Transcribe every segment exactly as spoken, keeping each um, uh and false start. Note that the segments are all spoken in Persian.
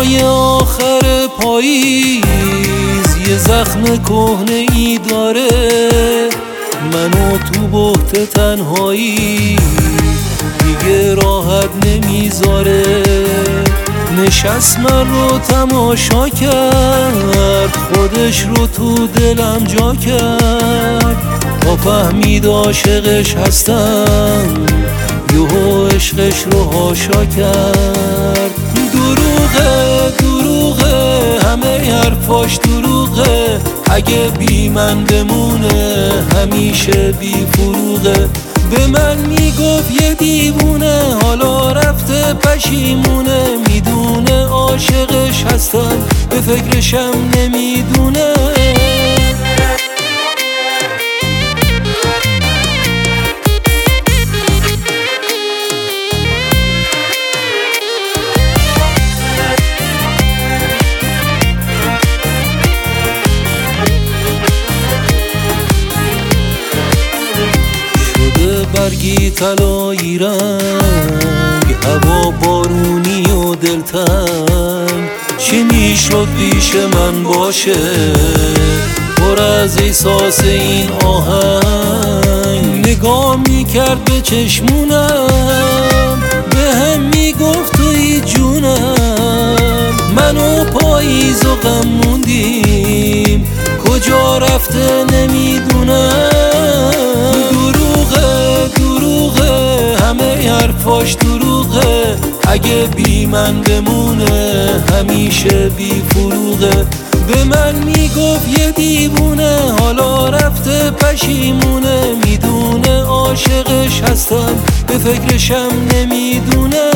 هوای آخر پاییز یه زخم کهنه ای داره، منو تو بهت تنهایی دیگه راحت نمیذاره. نشست من رو تماشا کرد، خودش رو تو دلم جا کرد، تا فهمید عاشقش هستم یهو عشقش رو هاشا کرد. دروغه دروغه همه حرفاش دروغه، اگه بی من بمونه همیشه بی فروغه. به من میگفت یه دیوونه، حالا رفته پشیمونه، میدونه عاشقش هستم به فکرشم نمیدونه. برگی طلایی رنگ، هوا بارونی و دلتنگ، چی میشد پیش من باشه پر از احساس این آهنگ. نگاه میکرد به چشمونم، به هم میگفت توی جونم، منو پاییز و غم موندیم کجا رفته نمیدونم. همه حرفاش دروغه، اگه بی من بمونه همیشه بی فروغه. به من میگفت یه دیوونه، حالا رفته پشیمونه، میدونه عاشقش هستم به فکرشم نمیدونه.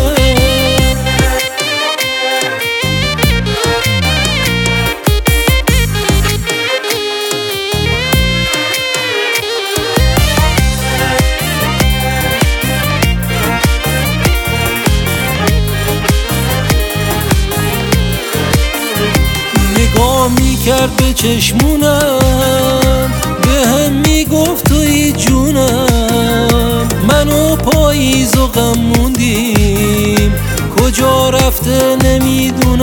نگاه میکرد به چشمونم، به هم میگفت توی جونم، منو پاییز و غم موندیم کجا رفته نمیدونم.